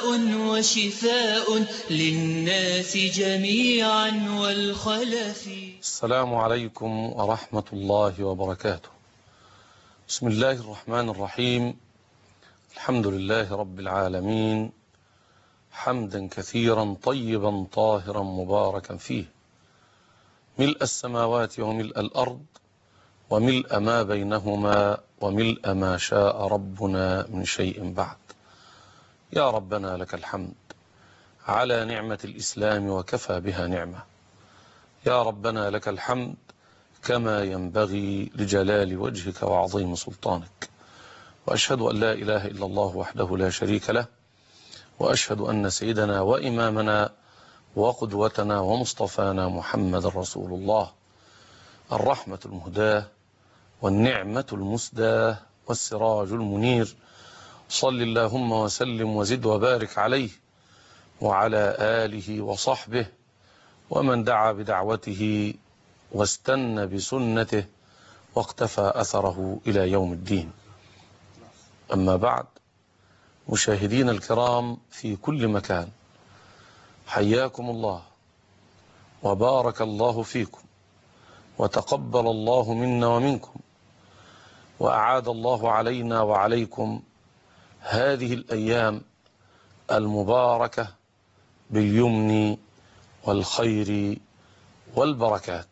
دواء وشفاء للناس جميعا والخلف. السلام عليكم ورحمة الله وبركاته. بسم الله الرحمن الرحيم. الحمد لله رب العالمين، حمدا كثيرا طيبا طاهرا مباركا فيه، ملء السماوات وملء الأرض وملء ما بينهما وملء ما شاء ربنا من شيء بعد. يا ربنا لك الحمد على نعمة الإسلام وكفى بها نعمة. يا ربنا لك الحمد كما ينبغي لجلال وجهك وعظيم سلطانك. وأشهد أن لا إله إلا الله وحده لا شريك له، وأشهد أن سيدنا وإمامنا وقدوتنا ومصطفانا محمد رسول الله، الرحمة المهداة والنعمة المسداة والسراج المنير. صل اللهم وسلم وزد وبارك عليه وعلى آله وصحبه ومن دعا بدعوته واستنى بسنته واقتفى أثره إلى يوم الدين. أما بعد، مشاهدين الكرام في كل مكان، حياكم الله وبارك الله فيكم وتقبل الله منا ومنكم، وأعاد الله علينا وعليكم هذه الأيام المباركة باليمن والخير والبركات.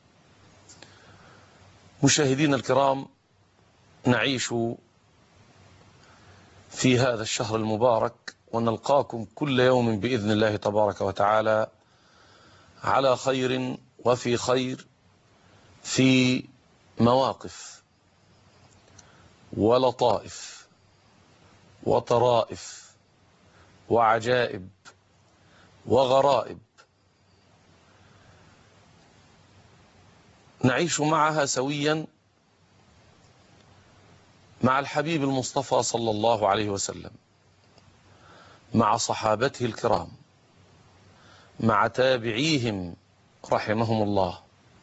مشاهدينا الكرام، نعيش في هذا الشهر المبارك ونلقاكم كل يوم بإذن الله تبارك وتعالى على خير وفي خير، في مواقف ولطائف وطرائف وعجائب وغرائب نعيش معها سويا مع الحبيب المصطفى صلى الله عليه وسلم، مع صحابته الكرام، مع تابعيهم رحمهم الله،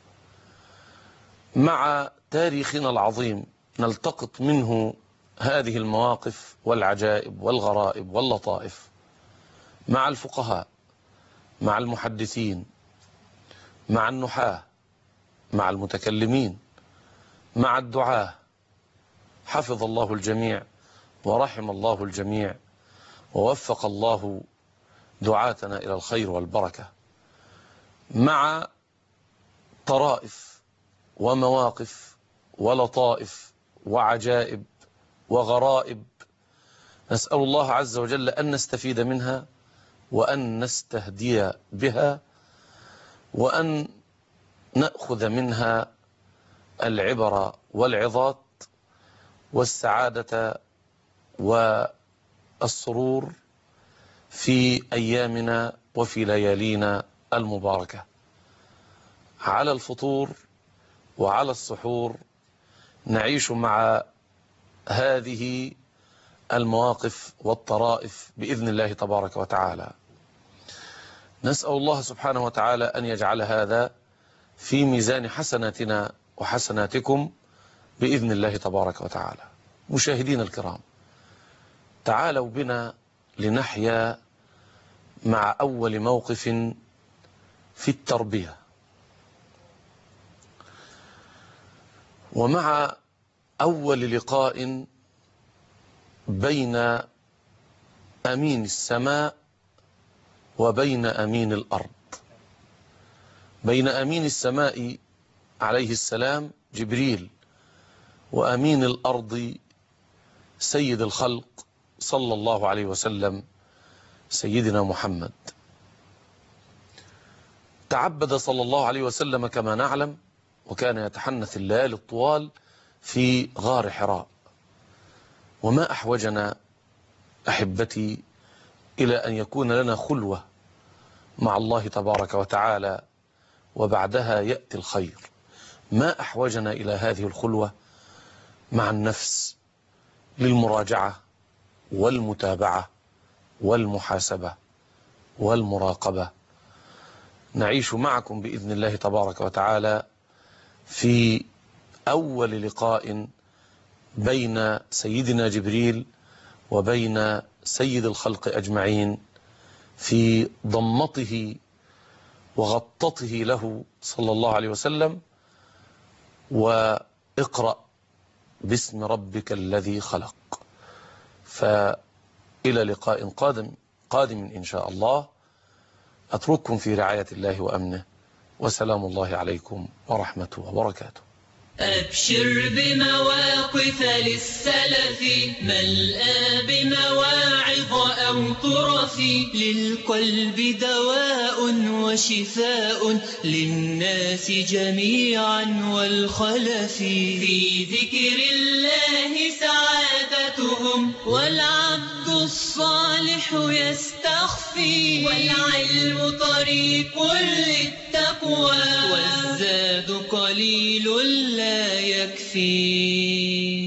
مع تاريخنا العظيم، نلتقط منه هذه المواقف والعجائب والغرائب واللطائف، مع الفقهاء، مع المحدثين، مع النحاة، مع المتكلمين، مع الدعاة. حفظ الله الجميع ورحم الله الجميع ووفق الله دعاتنا إلى الخير والبركة، مع طرائف ومواقف ولطائف وعجائب وغرائب، نسأل الله عز وجل أن نستفيد منها وأن نستهدي بها وأن نأخذ منها العبر والعظات والسعادة والسرور في أيامنا وفي ليالينا المباركة. على الفطور وعلى السحور نعيش مع هذه المواقف والطرائف بإذن الله تبارك وتعالى. نسأل الله سبحانه وتعالى أن يجعل هذا في ميزان حسناتنا وحسناتكم بإذن الله تبارك وتعالى. مشاهدينا الكرام، تعالوا بنا لنحيا مع أول موقف في التربية، ومع أول لقاء بين أمين السماء وبين أمين الأرض. بين أمين السماء عليه السلام جبريل، وأمين الأرض سيد الخلق صلى الله عليه وسلم سيدنا محمد. تعبد صلى الله عليه وسلم كما نعلم، وكان يتحنث الليالي الطوال في غار حراء. وما أحوجنا أحبتي إلى أن يكون لنا خلوة مع الله تبارك وتعالى وبعدها يأتي الخير. ما أحوجنا إلى هذه الخلوة مع النفس للمراجعة والمتابعة والمحاسبة والمراقبة. نعيش معكم بإذن الله تبارك وتعالى في أول لقاء بين سيدنا جبريل وبين سيد الخلق أجمعين في ضمته وغطته له صلى الله عليه وسلم. واقرأ باسم ربك الذي خلق. فإلى لقاء قادم إن شاء الله، أترككم في رعاية الله وأمنه، وسلام الله عليكم ورحمته وبركاته. أبشر بمواقف للسلف ملآ بمواعظ أو طرف، للقلب دواء وشفاء للناس جميعا والخلف. في ذكر الله سعادتهم والعبد الصالح يستخفي، والعلم طريق للتقوى والزاد قليل لا يكفي.